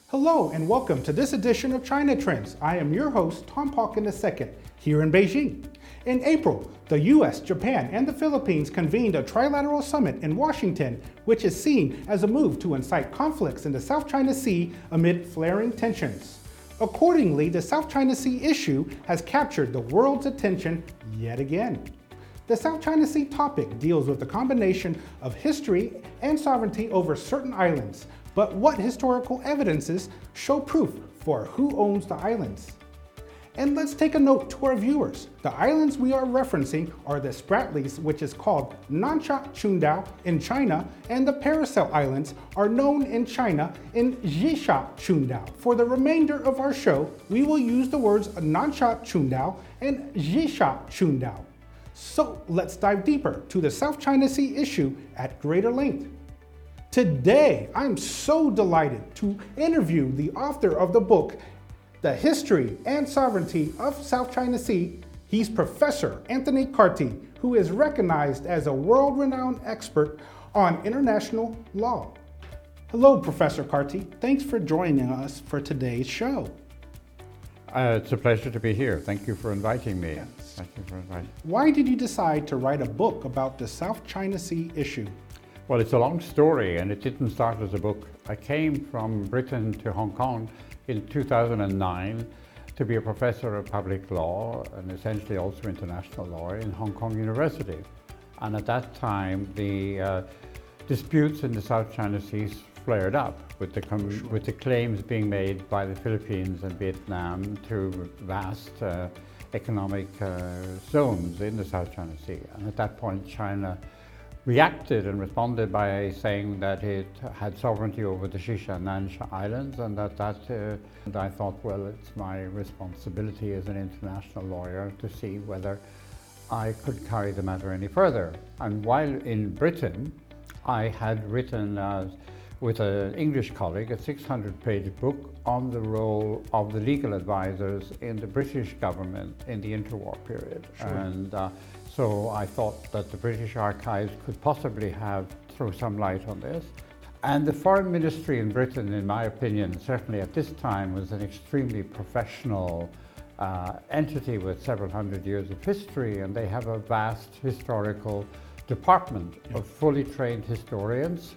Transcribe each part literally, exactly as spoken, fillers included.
Hello and welcome to this edition of China Trends. I am your host, Tom Palkin the second, here in Beijing. In April, the U S, Japan, and the Philippines convened a trilateral summit in Washington, which is seen as a move to incite conflicts in the South China Sea amid flaring tensions. Accordingly, the South China Sea issue has captured the world's attention yet again. The South China Sea topic deals with the combination of history and sovereignty over certain islands, but what historical evidences show proof for who owns the islands? And let's take a note to our viewers. The islands we are referencing are the Spratlys, which is called Nansha Qundao in China, and the Paracel Islands are known in China in Zhisha Qundao. For the remainder of our show, we will use the words Nansha Qundao and Zhisha Qundao. So let's dive deeper to the South China Sea issue at greater length. Today, I'm so delighted to interview the author of the book, The History and Sovereignty of South China Sea. He's Professor Anthony Carty, who is recognized as a world-renowned expert on international law. Hello, Professor Carty. Thanks for joining us for today's show. Uh, it's a pleasure to be here. Thank you for inviting me. Yes. Thank you for inviting. Why did you decide to write a book about the South China Sea issue? Well, it's a long story, and it didn't start as a book. I came from Britain to Hong Kong in two thousand nine to be a professor of public law and essentially also international law in Hong Kong University. And at that time, the uh, disputes in the South China Sea flared up with the, com- Sure. with the claims being made by the Philippines and Vietnam to vast uh, economic uh, zones in the South China Sea. And at that point, China reacted and responded by saying that it had sovereignty over the Shisha and Nansha Islands, and that, that uh, and I thought, well, it's my responsibility as an international lawyer to see whether I could carry the matter any further. And while in Britain, I had written uh, with an English colleague a six hundred page book on the role of the legal advisors in the British government in the interwar period. Sure. And uh, so I thought that the British Archives could possibly have throw some light on this. And the Foreign Ministry in Britain, in my opinion, certainly at this time, was an extremely professional uh, entity with several hundred years of history, and they have a vast historical department Yeah. of fully trained historians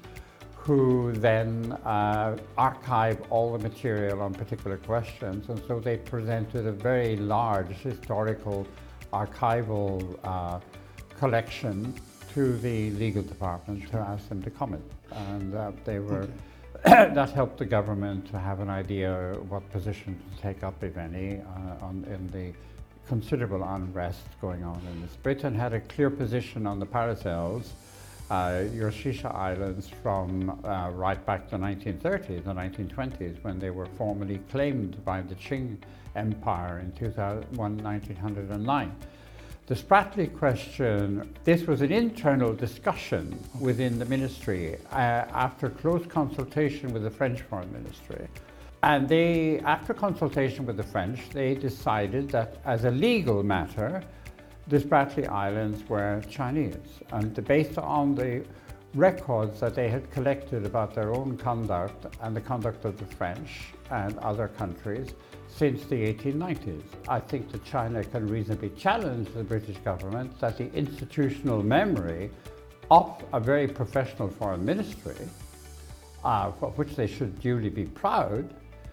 who then uh, archive all the material on particular questions. And so they presented a very large historical archival uh, collection to the legal department to ask them to comment. And uh, they were, okay. That helped the government to have an idea what position to take up, if any, uh, on, in the considerable unrest going on in this. Britain had a clear position on the Paracels, uh, your Shisha Islands, from uh, right back to the nineteen thirties, the nineteen twenties, when they were formally claimed by the Qing Empire in nineteen oh nine. The Spratley question, this was an internal discussion within the ministry uh, after close consultation with the French Foreign Ministry. And they, after consultation with the French, they decided that as a legal matter, the Spratley Islands were Chinese. And based on the records that they had collected about their own conduct and the conduct of the French and other countries since the eighteen nineties. I think that China can reasonably challenge the British government that the institutional memory of a very professional foreign ministry, uh, of which they should duly be proud,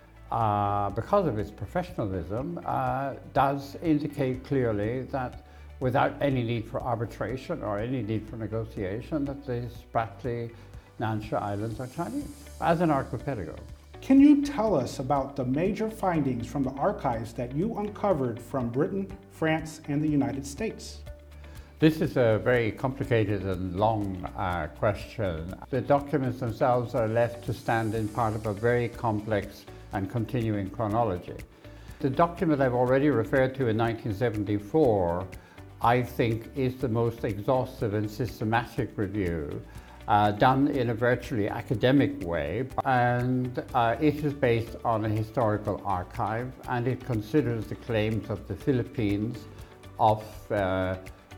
uh, because of its professionalism, uh, does indicate clearly that without any need for arbitration or any need for negotiation, that the Spratley Nansha Islands are Chinese, as an archipelago. Can you tell us about the major findings from the archives that you uncovered from Britain, France, and the United States? This is a very complicated and long uh, question. The documents themselves are left to stand in part of a very complex and continuing chronology. The document I've already referred to in nineteen seventy-four, I think, is the most exhaustive and systematic review Uh, done in a virtually academic way, and uh, it is based on a historical archive, and it considers the claims of the Philippines, of uh,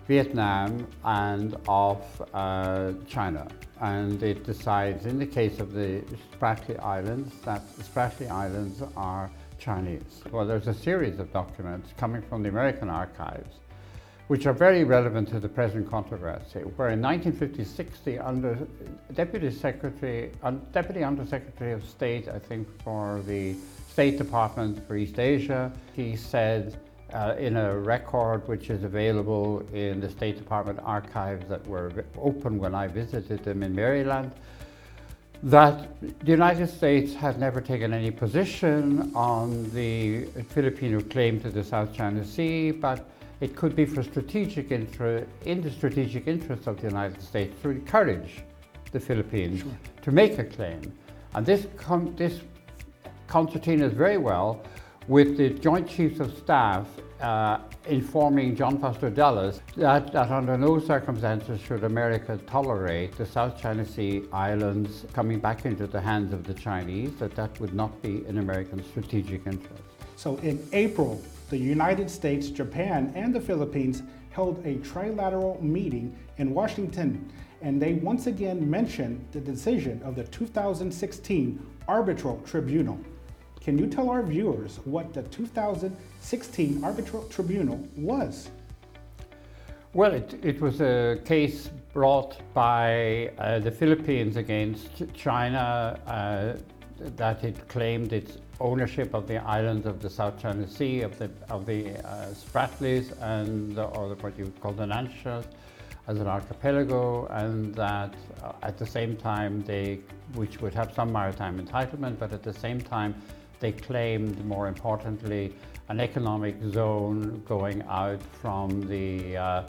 Vietnam and of uh, China. And it decides, in the case of the Spratly Islands, that the Spratly Islands are Chinese. Well, there's a series of documents coming from the American archives which are very relevant to the present controversy, where in nineteen fifty-six, the under, Deputy Secretary, un, Deputy Undersecretary of State, I think, for the State Department for East Asia, he said uh, in a record which is available in the State Department archives that were open when I visited them in Maryland, that the United States had never taken any position on the Filipino claim to the South China Sea, but it could be for strategic interest, in the strategic interest of the United States to encourage the Philippines sure. to make a claim. And this, con this concertinas very well with the Joint Chiefs of Staff uh, informing John Foster Dulles that, that under no circumstances should America tolerate the South China Sea islands coming back into the hands of the Chinese, that that would not be in American strategic interest. So in April, the United States, Japan, and the Philippines held a trilateral meeting in Washington, and they once again mentioned the decision of the two thousand sixteen Arbitral Tribunal. Can you tell our viewers what the two thousand sixteen Arbitral Tribunal was? Well, it, it was a case brought by uh, the Philippines against China uh, that it claimed its ownership of the islands of the South China Sea, of the of the uh, Spratlys, and the, or what you call the Nanshas, as an archipelago, and that uh, at the same time they, which would have some maritime entitlement, but at the same time they claimed, more importantly, an economic zone going out from the uh,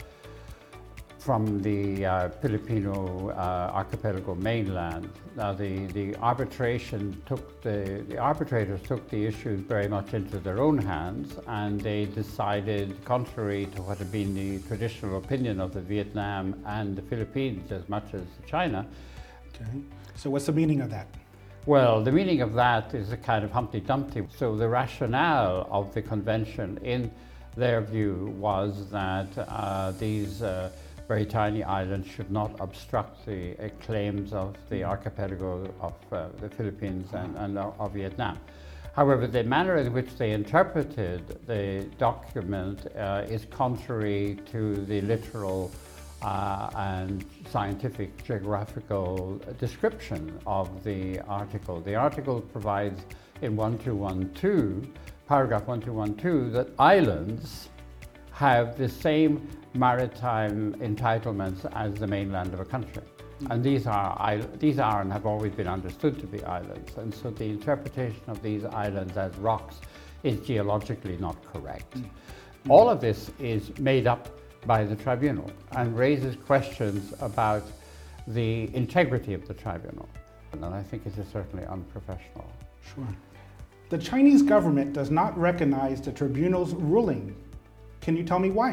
from the uh, Filipino uh, archipelago mainland. Now the, the arbitration took the, the arbitrators took the issue very much into their own hands, and they decided, contrary to what had been the traditional opinion of the Vietnam and the Philippines as much as China. Okay. So what's the meaning of that? Well, the meaning of that is a kind of Humpty Dumpty. So the rationale of the convention, in their view, was that uh, these uh, very tiny islands should not obstruct the uh, claims of the archipelago of uh, the Philippines and, and uh, of Vietnam. However, the manner in which they interpreted the document uh, is contrary to the literal uh, and scientific geographical description of the article. The article provides in one two one two, paragraph one two one two, that islands have the same maritime entitlements as the mainland of a country. Mm. And these are, these are and have always been understood to be islands. And so the interpretation of these islands as rocks is geologically not correct. Mm. Mm. All of this is made up by the tribunal and raises questions about the integrity of the tribunal. And I think it is certainly unprofessional. Sure. The Chinese government does not recognize the tribunal's ruling. Can you tell me why?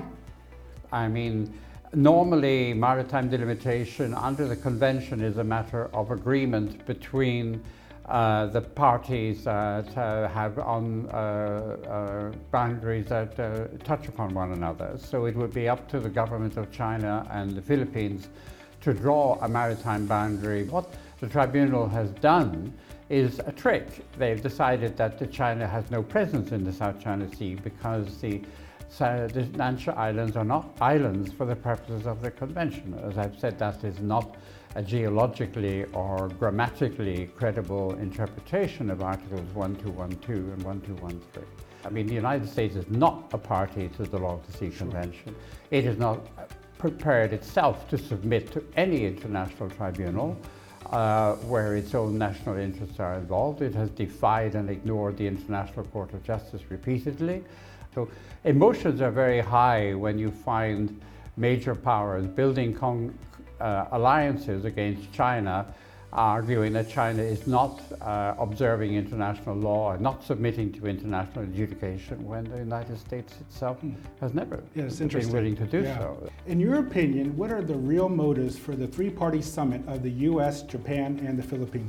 I mean, normally maritime delimitation under the convention is a matter of agreement between uh, the parties that uh, have on uh, uh, boundaries that uh, touch upon one another. So it would be up to the government of China and the Philippines to draw a maritime boundary. What the tribunal has done is a trick. They've decided that the China has no presence in the South China Sea because the So the Nansha Islands are not islands for the purposes of the convention. As I've said, that is not a geologically or grammatically credible interpretation of Articles one two one two and one two one three. I mean, the United States is not a party to the Law of the Sea sure. Convention. It is not prepared itself to submit to any international tribunal uh, where its own national interests are involved. It has defied and ignored the International Court of Justice repeatedly. So emotions are very high when you find major powers building con uh, alliances against China, arguing that China is not uh, observing international law and not submitting to international adjudication, when the United States itself hmm. has never yeah, it's been willing to do yeah. so. In your opinion, what are the real motives for the three-party summit of the U S, Japan, and the Philippines?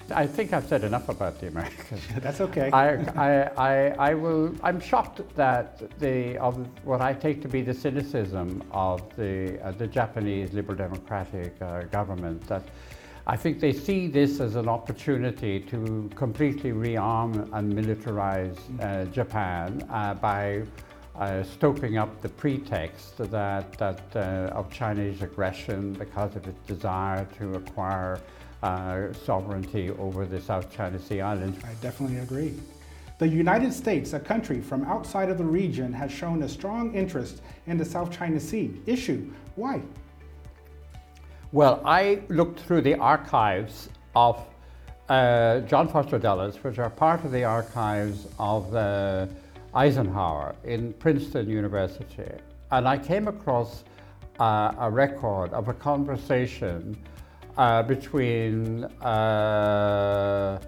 I think I've said enough about the Americans. That's okay. I, I, I, I will, I'm shocked that the, of what I take to be the cynicism of the, uh, the Japanese Liberal Democratic uh, government, that I think they see this as an opportunity to completely rearm and militarize uh, Japan uh, by uh, stoking up the pretext that, that uh, of Chinese aggression because of its desire to acquire uh, sovereignty over the South China Sea island. I definitely agree. The United States, a country from outside of the region, has shown a strong interest in the South China Sea issue. Why? Well, I looked through the archives of uh, John Foster Dulles, which are part of the archives of uh, Eisenhower in Princeton University, and I came across uh, a record of a conversation uh, between uh,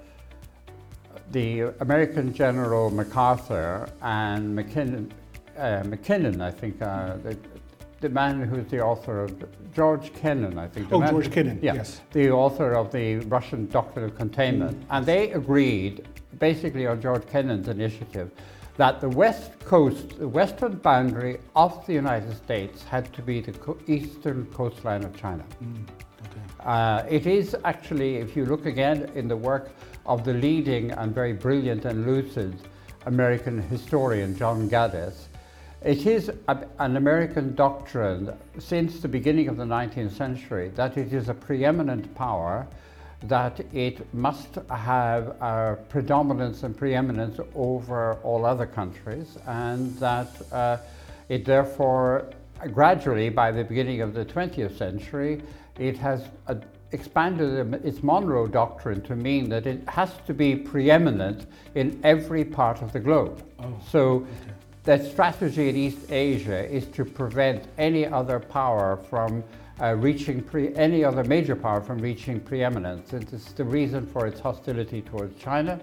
the American General MacArthur and McKinnon, uh, McKinnon, I think, uh, the, the man who's the author of George Kennan, I think. Oh, man, George Kennan, yeah, yes. The author of the Russian Doctrine of Containment. Mm. And they agreed, basically on George Kennan's initiative, that the west coast, the western boundary of the United States had to be the co eastern coastline of China. Mm. Okay. Uh, it is actually, if you look again in the work of the leading and very brilliant and lucid American historian, John Gaddis, it is a, an American doctrine since the beginning of the nineteenth century that it is a preeminent power, that it must have a predominance and preeminence over all other countries, and that uh, it therefore gradually, by the beginning of the twentieth century, it has uh, expanded its Monroe Doctrine to mean that it has to be preeminent in every part of the globe. Oh, so. Okay. The strategy in East Asia is to prevent any other power from uh, reaching, pre any other major power from reaching preeminence. It is the reason for its hostility towards China.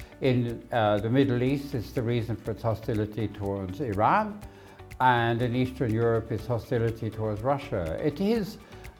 In uh, the Middle East, it's the reason for its hostility towards Iran. And in Eastern Europe, its hostility towards Russia. It is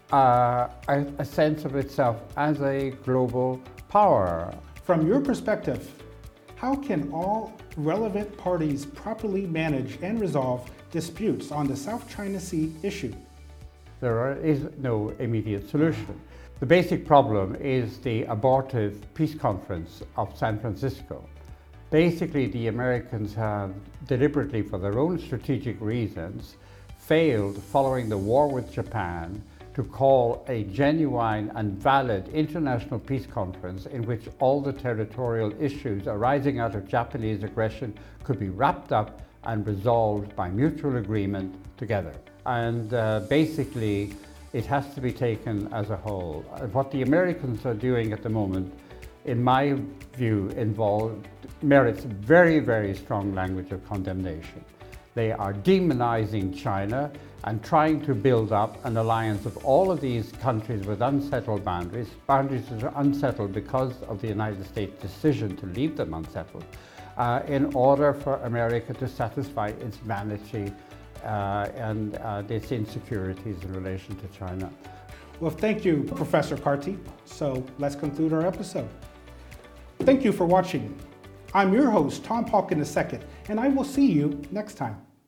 uh, a, a sense of itself as a global power. From your perspective, how can all relevant parties properly manage and resolve disputes on the South China Sea issue? There are, is no immediate solution. The basic problem is the abortive peace conference of San Francisco. Basically, the Americans have deliberately, for their own strategic reasons, failed, following the war with Japan, to call a genuine and valid international peace conference in which all the territorial issues arising out of Japanese aggression could be wrapped up and resolved by mutual agreement together. And uh, basically, it has to be taken as a whole. What the Americans are doing at the moment, in my view, involved, merits very, very strong language of condemnation. They are demonizing China and trying to build up an alliance of all of these countries with unsettled boundaries, boundaries that are unsettled because of the United States' decision to leave them unsettled, uh, in order for America to satisfy its vanity uh, and uh, its insecurities in relation to China. Well, thank you, Professor Carty. So let's conclude our episode. Thank you for watching. I'm your host, Tom Pauken the second, and I will see you next time.